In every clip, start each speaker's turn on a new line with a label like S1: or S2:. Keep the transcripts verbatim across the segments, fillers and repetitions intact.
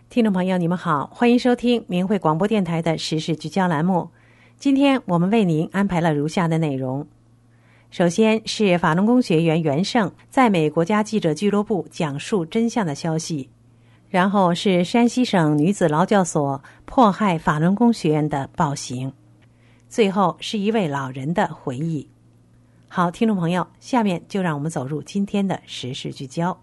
S1: 听众朋友，你们好，欢迎收听明慧广播电台的时事聚焦栏目。今天我们为您安排了如下的内容：首先是法轮功学员袁胜在美国家记者俱乐部讲述真相的消息，然后是山西省女子劳教所迫害法轮功学员的暴行，最后是一位老人的回忆。好，听众朋友，下面就让我们走入今天的时事聚焦。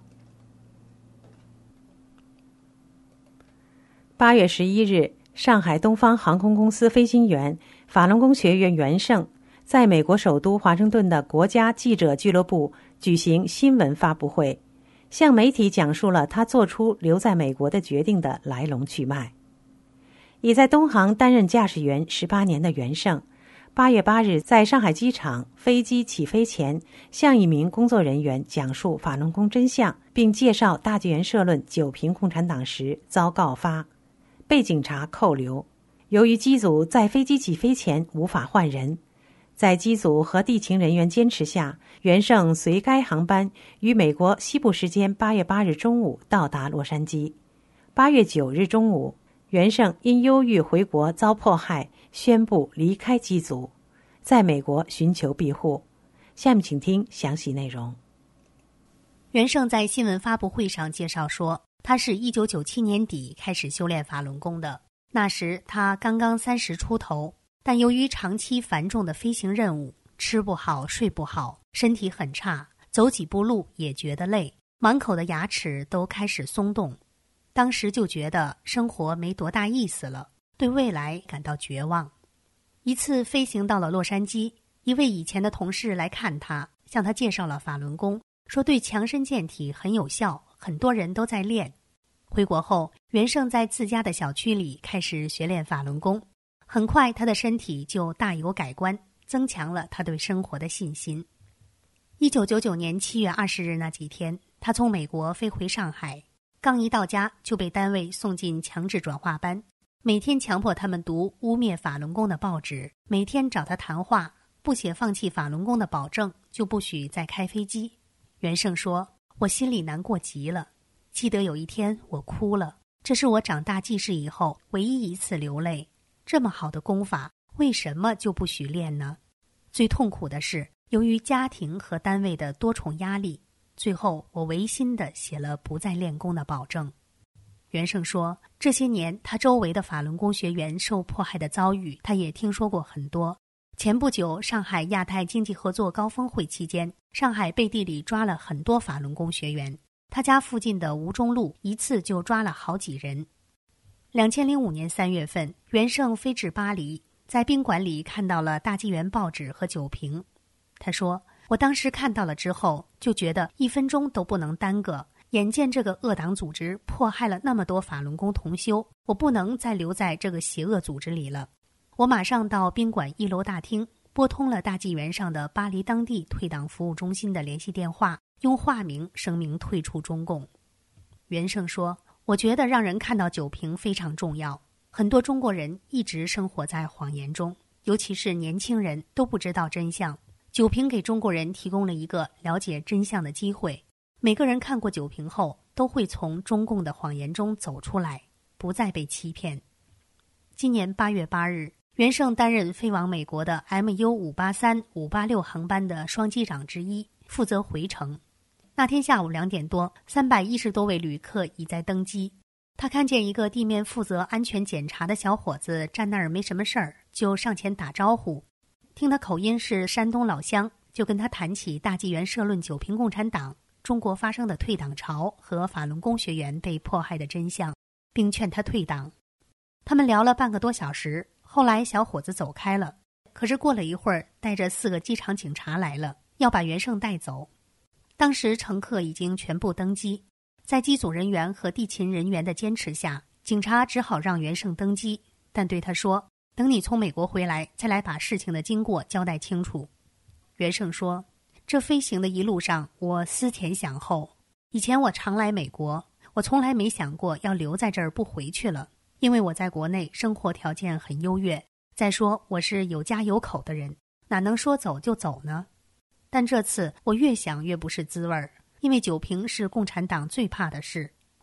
S1: 八月十一日，上海东方航空公司飞行员、法轮功学员袁胜在美国首都华盛顿的国家记者俱乐部举行新闻发布会，向媒体讲述了他做出留在美国的决定的来龙去脉。已在东航担任驾驶员十八年的袁胜，八月八日在上海机场飞机起飞前，向一名工作人员讲述法轮功真相，并介绍大纪元社论九评共产党时遭告发，被警察扣留。由于机组在飞机起飞前无法换人，在机组和地勤人员坚持下，袁胜随该航班于美国西部时间八月八日中午到达洛杉矶。八月九日中午，袁胜因忧郁回国遭迫害，宣布离开机组，在美国寻求庇护。下面请听详细内容。
S2: 袁胜在新闻发布会上介绍说，他是一九九七年底开始修炼法轮功的，那时他刚刚三十出头，但由于长期繁重的飞行任务，吃不好睡不好，身体很差，走几步路也觉得累，满口的牙齿都开始松动。当时就觉得生活没多大意思了，对未来感到绝望。一次飞行到了洛杉矶，一位以前的同事来看他，向他介绍了法轮功，说对强身健体很有效，很多人都在练。回国后，袁胜在自家的小区里开始学练法轮功，很快他的身体就大有改观，增强了他对生活的信心。一九九九年七月二十日那几天，他从美国飞回上海，刚一到家就被单位送进强制转化班，每天强迫他们读污蔑法轮功的报纸，每天找他谈话，不写放弃法轮功的保证，就不许再开飞机。袁胜说，我心里难过极了，记得有一天我哭了，这是我长大记事以后唯一一次流泪。这么好的功法，为什么就不许练呢？最痛苦的是，由于家庭和单位的多重压力，最后我违心地写了不再练功的保证。袁胜说，这些年他周围的法轮功学员受迫害的遭遇，他也听说过很多。前不久，上海亚太经济合作高峰会期间，上海背地里抓了很多法轮功学员，他家附近的吴中路一次就抓了好几人。两千零五年三月份，袁胜飞至巴黎，在宾馆里看到了大纪元报纸和酒瓶。他说，我当时看到了之后，就觉得一分钟都不能耽搁，眼见这个恶党组织迫害了那么多法轮功同修，我不能再留在这个邪恶组织里了。我马上到宾馆一楼大厅，拨通了大纪元上的巴黎当地退党服务中心的联系电话，用化名声明退出中共。袁胜说，我觉得让人看到酒瓶非常重要，很多中国人一直生活在谎言中，尤其是年轻人都不知道真相。酒瓶给中国人提供了一个了解真相的机会，每个人看过酒瓶后都会从中共的谎言中走出来，不再被欺骗。今年八月八日，袁胜担任飞往美国的 M U 五八三、五八六航班的双机长之一，负责回程。那天下午两点多，三百一十多位旅客已在登机。他看见一个地面负责安全检查的小伙子站那儿没什么事儿，就上前打招呼。听他口音是山东老乡，就跟他谈起大纪元社论九评共产党、中国发生的退党潮和法轮功学员被迫害的真相，并劝他退党。他们聊了半个多小时，后来小伙子走开了。可是过了一会儿，带着四个机场警察来了，要把袁胜带走。当时乘客已经全部登机，在机组人员和地勤人员的坚持下，警察只好让袁胜登机，但对他说，等你从美国回来，再来把事情的经过交代清楚。袁胜说，这飞行的一路上，我思前想后，以前我常来美国，我从来没想过要留在这儿不回去了，因为我在国内生活条件很优越，再说我是有家有口的人，哪能说走就走呢？但这次我越想越不是滋味儿，因为酒瓶是共产党最怕的事，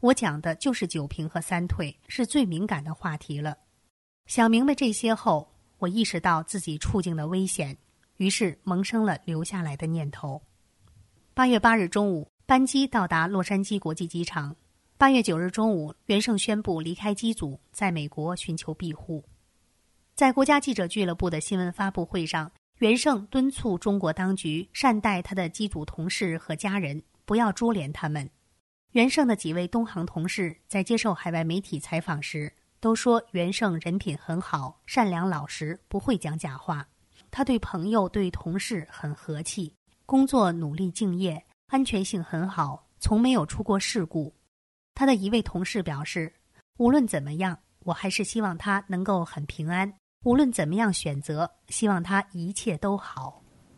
S2: 我讲的就是九平和三退，是最敏感的话题了。想明白这些后，我意识到自己处境的危险，于是萌生了留下来的念头。八月八日中午，班机到达洛杉矶国际机场。八月九日中午，袁胜宣布离开机组，在美国寻求庇护。在国家记者俱乐部的新闻发布会上，袁胜敦促中国当局善待他的机组同事和家人，不要株连他们。袁胜的几位东航同事在接受海外媒体采访时都说，袁胜人品很好，善良老实，不会讲假话。他对朋友对同事很和气，工作努力敬业，安全性很好，从没有出过事故。他的一位同事表示，无论怎么样，我还是希望他能够很平安，无论怎么样选择，希望他一切都好。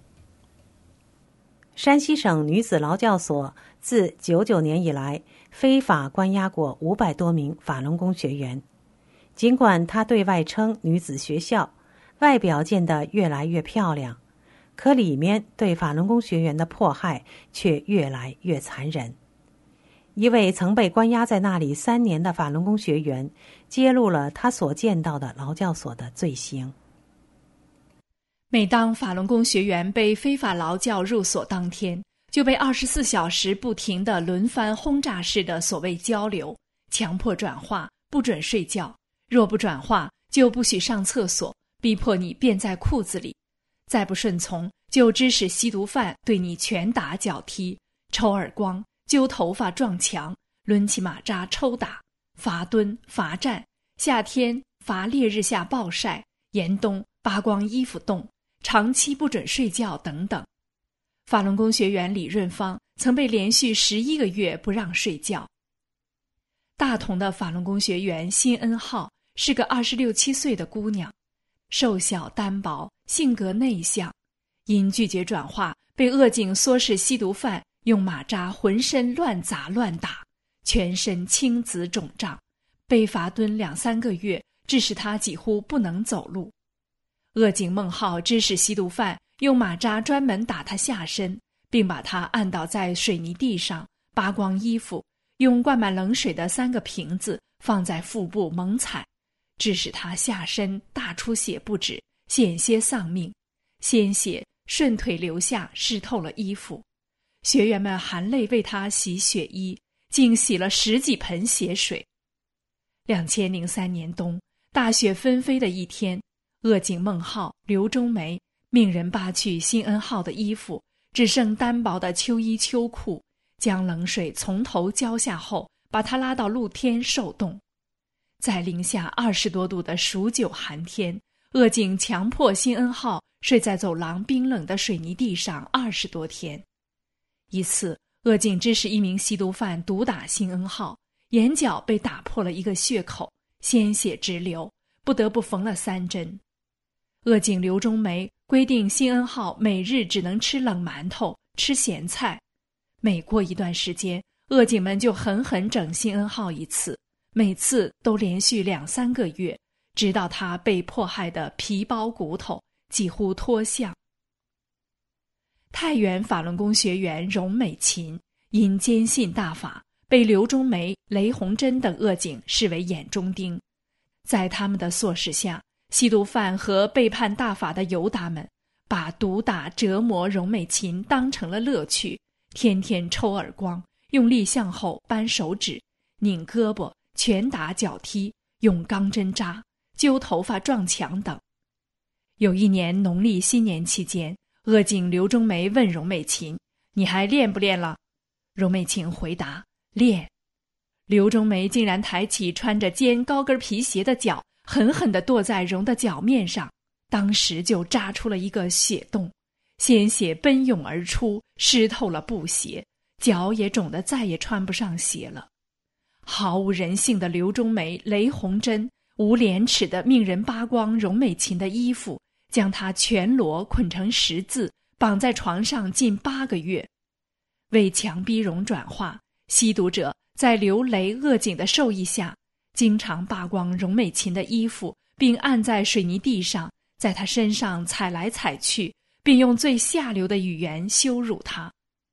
S1: 山西省女子劳教所自九九年以来非法关押过五百多名法轮功学员。尽管他对外称女子学校，外表见得越来越漂亮，可里面对法轮功学员的迫害却越来越残忍。一位曾被关押在那里三年的法轮功学员揭露了他所见到的劳教所的罪行。
S3: 每当法轮功学员被非法劳教入所当天，就被二十四小时不停地轮番轰炸式的所谓交流，强迫转化，不准睡觉，若不转化就不许上厕所，逼迫你便在裤子里，再不顺从就指使吸毒犯对你拳打脚踢，抽耳光，揪头发撞墙，抡起马扎抽打，罚蹲罚站，夏天罚烈日下暴晒，严冬扒光衣服冻，长期不准睡觉等等。法轮功学员李润芳曾被连续十一个月不让睡觉。大同的法轮功学员辛恩浩是个二十六七岁的姑娘，瘦小单薄，性格内向，因拒绝转化，被扼颈唆使吸毒犯用马扎浑身乱砸乱打，全身青紫肿胀，被罚蹲两三个月，致使他几乎不能走路。扼颈孟浩指使吸毒犯用马扎专门打他下身，并把他按倒在水泥地上，扒光衣服，用灌满冷水的三个瓶子放在腹部猛踩，致使他下身大出血不止，险些丧命，鲜血顺腿流下，湿透了衣服。学员们含泪为他洗血衣，竟洗了十几盆血水。两千零三年冬，大雪纷飞的一天，扼颈孟浩、刘忠梅命人扒去辛恩浩的衣服，只剩单薄的秋衣秋裤，将冷水从头浇下后，把他拉到露天受冻。在零下二十多度的数九寒天，扼颈强迫辛恩浩睡在走廊冰冷的水泥地上二十多天。一次，扼颈指使一名吸毒犯毒打辛恩浩，眼角被打破了一个血口，鲜血直流，不得不缝了三针。扼颈刘忠梅规定辛恩浩每日只能吃冷馒头，吃咸菜。每过一段时间，扼颈们就狠狠整辛恩浩一次，每次都连续两三个月，直到他被迫害得皮包骨头，几乎脱相。太原法轮功学员荣美琴因坚信大法，被刘忠梅、雷洪珍等扼颈视为眼中钉。在他们的唆使下，吸毒犯和背叛大法的游达们把毒打折磨荣美琴当成了乐趣，天天抽耳光，用力向后扳手指，拧胳膊，拳打脚踢，用钢针扎，揪头发撞墙等。有一年农历新年期间，扼颈刘忠梅问荣美琴：“你还练不练了？”荣美琴回答：“练。”刘忠梅竟然抬起穿着尖高跟皮鞋的脚，狠狠地跺在荣的脚面上，当时就扎出了一个血洞，鲜血奔涌而出，湿透了布鞋，脚也肿得再也穿不上鞋了。毫无人性的刘忠梅、雷洪珍无廉耻地命人扒光荣美琴的衣服，将她全裸捆成十字，绑在床上近八个月。为强逼荣转化，吸毒者在刘雷扼颈的授意下，经常扒光荣美琴的衣服，并按在水泥地上，在她身上踩来踩去，并用最下流的语言羞辱她。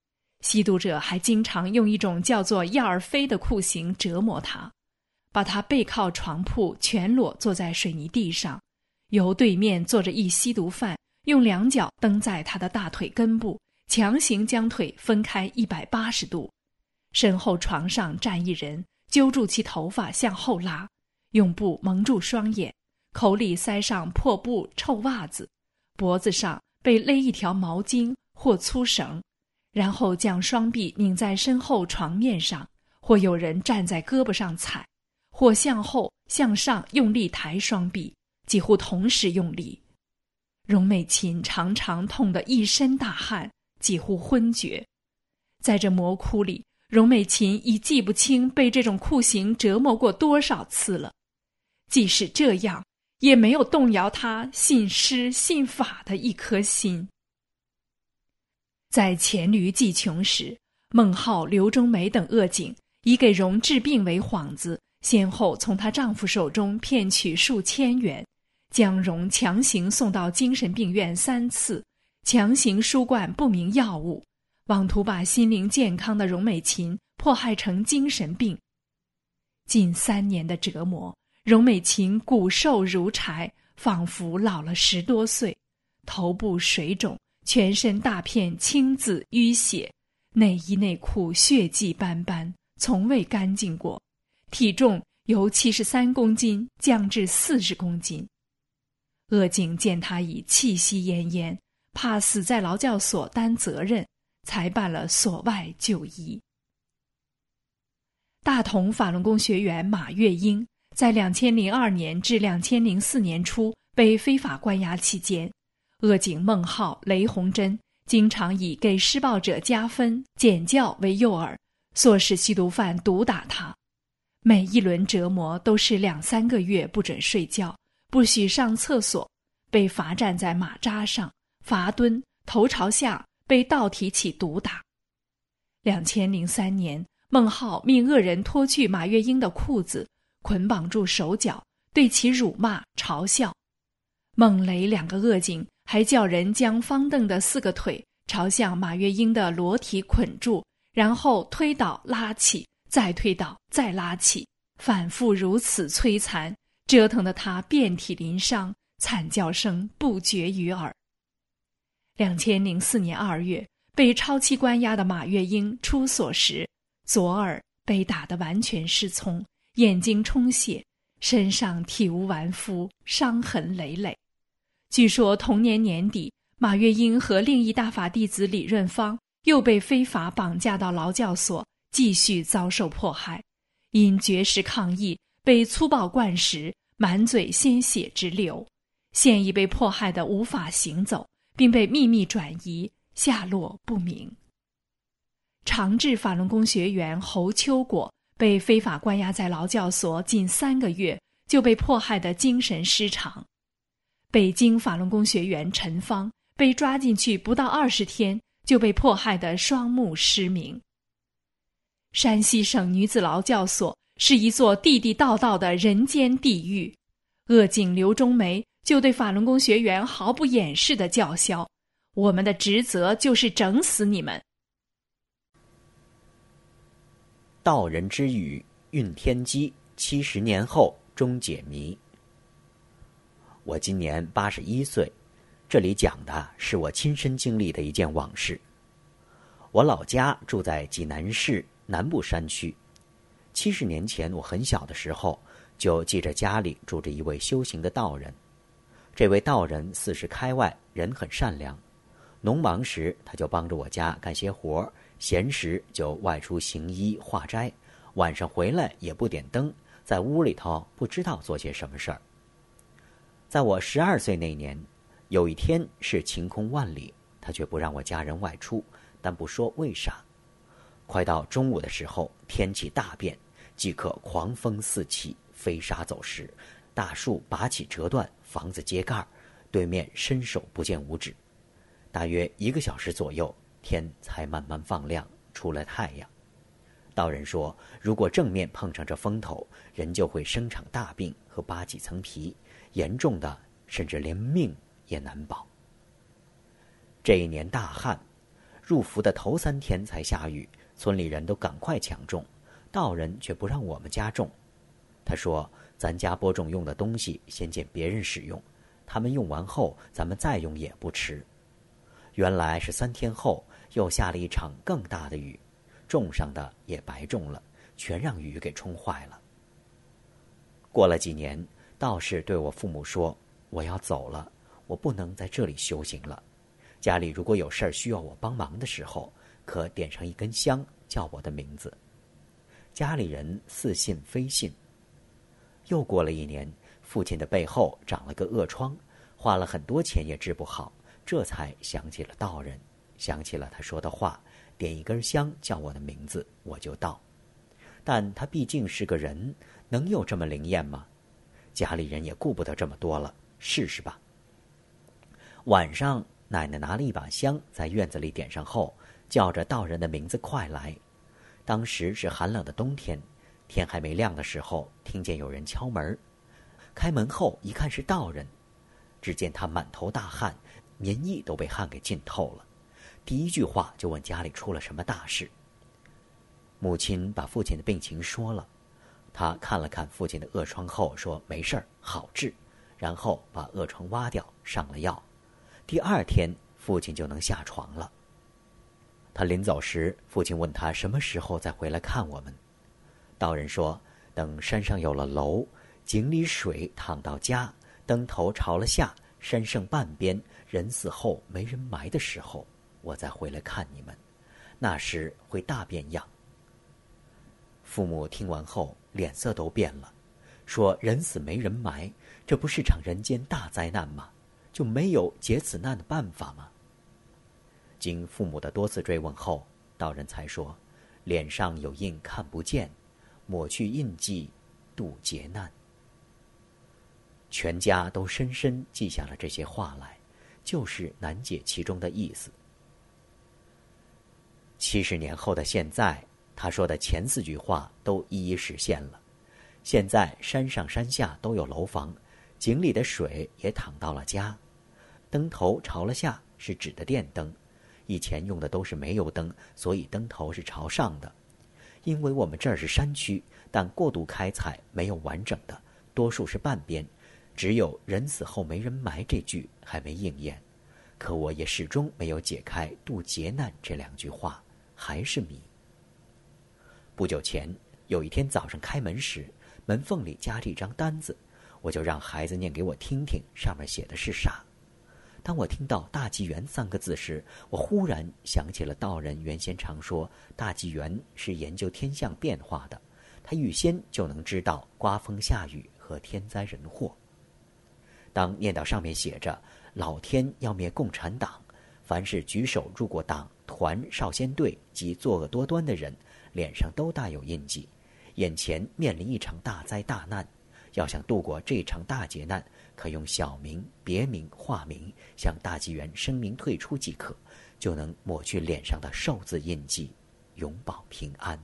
S3: 吸毒者还经常用一种叫做药儿飞的酷刑折磨他，把他背靠床铺，全裸坐在水泥地上，由对面坐着一吸毒犯，用两脚蹬在他的大腿根部，强行将腿分开一百八十度。身后床上站一人，揪住其头发向后拉，用布蒙住双眼，口里塞上破布臭袜子，脖子上被勒一条毛巾或粗绳，然后将双臂拧在身后床面上，或有人站在胳膊上踩，或向后向上用力抬双臂，几乎同时用力。荣美琴常常痛得一身大汗，几乎昏厥。在这魔窟里，荣美琴已记不清被这种酷刑折磨过多少次了，即使这样，也没有动摇她信师信法的一颗心。在黔驴技穷时，孟浩、刘忠梅等恶警以给荣治病为幌子，先后从她丈夫手中骗取数千元，将荣强行送到精神病院三次，强行输灌不明药物，妄图把心灵健康的荣美琴迫害成精神病。近三年的折磨，荣美琴骨瘦如柴，仿佛老了十多岁，头部水肿，全身大片青紫淤血，内衣内裤血迹斑斑，从未干净过，体重由七十三公斤降至四十公斤。恶警见他已气息奄奄，怕死在劳教所担责任，才办了所外就医。大同法轮功学员马月英在两千零二年至两千零四年初被非法关押期间，恶警孟浩、雷洪珍经常以给施暴者加分、减教为诱饵，唆使吸毒犯毒打他。每一轮折磨都是两三个月不准睡觉，不许上厕所，被罚站在马扎上，罚蹲，头朝下，被倒提起毒打。两千零三年，孟浩命恶人脱去马月英的裤子，捆绑住手脚，对其辱骂嘲笑。孟雷两个恶警还叫人将方凳的四个腿朝向马月英的裸体捆住，然后推倒拉起，再推倒再拉起，反复如此摧残，折腾得他遍体鳞伤，惨叫声不绝于耳。两千零四年二月，被超期关押的马月英出所时，左耳被打得完全失聪，眼睛充血，身上体无完肤，伤痕累累。据说同年年底，马月英和另一大法弟子李润芳又被非法绑架到劳教所，继续遭受迫害，因绝食抗议被粗暴灌食，满嘴鲜血直流，现已被迫害得无法行走，并被秘密转移，下落不明。长治法轮功学员侯秋果被非法关押在劳教所近三个月，就被迫害得精神失常。北京法轮功学员陈芳被抓进去不到二十天，就被迫害得双目失明。山西省女子劳教所是一座地地道道的人间地狱，恶警刘忠梅就对法轮功学员毫不掩饰地叫嚣：我们的职责就是整死你们。
S4: 道人之语，运天机，七十年后终解谜。我今年八十一岁，这里讲的是我亲身经历的一件往事。我老家住在济南市南部山区。七十年前，我很小的时候，就记着家里住着一位修行的道人。这位道人四十开外，人很善良。农忙时，他就帮着我家干些活，闲时就外出行医化斋，晚上回来也不点灯，在屋里头不知道做些什么事儿。在我十二岁那年，有一天是晴空万里，他却不让我家人外出，但不说为啥。快到中午的时候，天气大变，即刻狂风四起，飞沙走石，大树拔起折断，房子揭盖，对面伸手不见五指。大约一个小时左右，天才慢慢放亮，出了太阳。道人说，如果正面碰上这风头，人就会生场大病和扒几层皮，严重的甚至连命也难保。这一年大旱， 入伏的头三天才下雨，村里人都赶快抢种，道人却不让我们家种。他说，咱家播种用的东西先见别人使用，他们用完后咱们再用也不迟。原来是三天后又下了一场更大的雨，种上的也白种了，全让雨给冲坏了。过了几年，道士对我父母说，我要走了，我不能在这里修行了，家里如果有事儿需要我帮忙的时候，可点上一根香，叫我的名字。家里人似信非信。又过了一年，父亲的背后长了个恶疮，花了很多钱也治不好，这才想起了道人，想起了他说的话，点一根香叫我的名字，我就到。但他毕竟是个人，能有这么灵验吗？家里人也顾不得这么多了，试试吧。晚上，奶奶拿了一把香在院子里点上后，叫着道人的名字快来。当时是寒冷的冬天，天还没亮的时候，听见有人敲门。开门后一看是道人，只见他满头大汗，棉衣都被汗给浸透了。第一句话就问家里出了什么大事。母亲把父亲的病情说了，他看了看父亲的恶疮后说没事儿，好治，然后把恶疮挖掉，上了药。第二天父亲就能下床了。他临走时，父亲问他什么时候再回来看我们。道人说，等山上有了楼，井里水淌到家，灯头朝了下，山剩半边，人死后没人埋的时候，我再回来看你们，那时会大变样。父母听完后脸色都变了，说人死没人埋，这不是场人间大灾难吗？就没有解此难的办法吗？经父母的多次追问后，道人才说，脸上有印看不见，抹去印记度劫难。全家都深深记下了这些话来，就是难解其中的意思。七十年后的现在，他说的前四句话都一一实现了。现在山上山下都有楼房，井里的水也淌到了家，灯头朝了下是指的电灯，以前用的都是煤油灯，所以灯头是朝上的。因为我们这儿是山区，但过度开采没有完整的，多数是半边，只有人死后没人埋这句还没应验。可我也始终没有解开渡劫难这两句话，还是谜。不久前有一天早上开门时，门缝里夹着一张单子，我就让孩子念给我听听，上面写的是啥。当我听到大纪元三个字时，我忽然想起了道人原先常说大纪元是研究天象变化的，他预先就能知道刮风下雨和天灾人祸。当念到上面写着老天要灭共产党，凡是举手入过党团少先队及作恶多端的人，脸上都大有印记，眼前面临一场大灾大难，要想度过这场大劫难，可用小名、别名、化名向大纪元声明退出即可，就能抹去脸上的寿字印记，永保平安。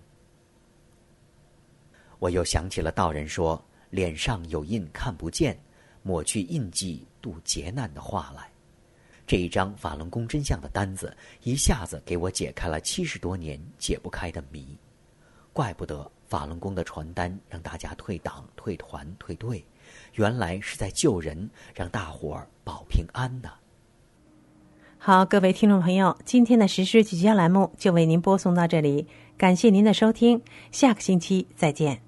S4: 我又想起了道人说脸上有印看不见，抹去印记渡劫难的话来。这一张法轮功真相的单子一下子给我解开了七十多年解不开的谜。怪不得法轮功的传单让大家退党、退团、退队，原来是在救人，让大伙儿保平安呢。
S1: 好，各位听众朋友，今天的时事聚焦栏目就为您播送到这里，感谢您的收听，下个星期再见。